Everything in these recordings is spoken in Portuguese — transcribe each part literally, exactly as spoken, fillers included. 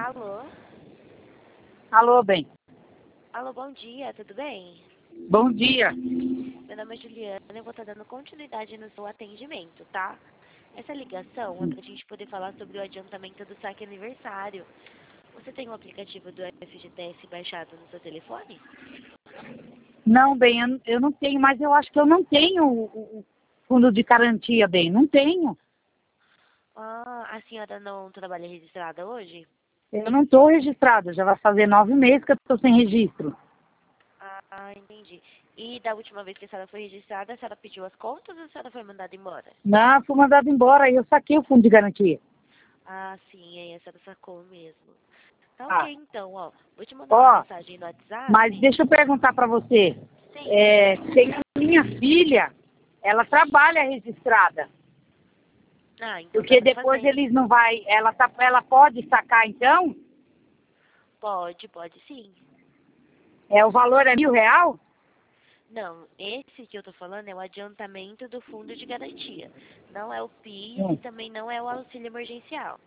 Alô? Alô, bem. Alô, bom dia, tudo bem? Bom dia. Meu nome é Juliana, eu vou estar dando continuidade no seu atendimento, tá? Essa ligação é para a gente poder falar sobre o adiantamento do saque aniversário. Você tem o aplicativo do F G T S baixado no seu telefone? Não, bem, eu, eu não tenho, mas eu acho que eu não tenho o, o fundo de garantia, bem. Não tenho. Ah, a senhora não trabalha registrada hoje? Eu não estou registrada. Já vai fazer nove meses que eu estou sem registro. Ah, entendi. E da última vez que a senhora foi registrada, a senhora pediu as contas ou a senhora foi mandada embora? Não, fui mandada embora. Aí eu saquei o fundo de garantia. Ah, sim, aí a senhora sacou mesmo. Tá Ah, ok, então, ó. Vou te mandar uma ó, mensagem no WhatsApp. mas deixa eu perguntar para você. Sim. É, tem a minha filha, ela trabalha registrada. Ah, então dá Porque pra depois fazer. eles não vai, ela, tá, ela pode sacar então? Pode, pode sim. É, o valor é mil real? Não, esse que eu tô falando é o adiantamento do fundo de garantia. Não é o PIS e Hum. também não é o auxílio emergencial.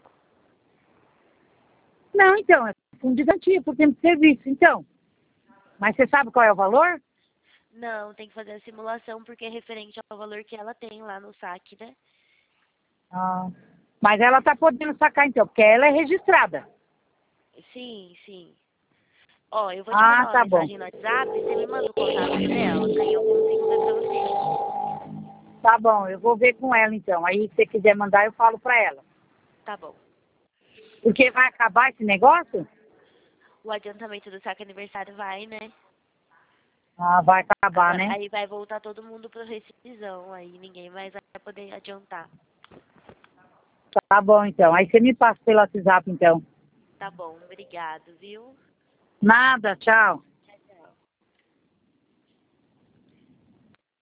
Não, então, é fundo de garantia por tempo de serviço, então. Mas você sabe qual é o valor? Não, tem que fazer a simulação porque é referente ao valor que ela tem lá no saque, né? Ah. Mas ela tá podendo sacar, então, porque ela é registrada. Sim, sim. Ó, eu vou te Ah, mandar uma tá bom. mensagem no WhatsApp e você me manda o contato dela, que aí eu consigo ver pra você. Tá bom, eu vou ver com ela, então. Aí, se você quiser mandar, eu falo pra ela. Tá bom. Porque vai acabar esse negócio? O adiantamento do saque aniversário vai, né? Ah, vai acabar, Agora, né? aí vai voltar todo mundo pra rescisão, aí ninguém mais vai poder adiantar. Tá bom, então. Aí você me passa pelo WhatsApp, então. Tá bom, obrigado, viu? Nada, tchau.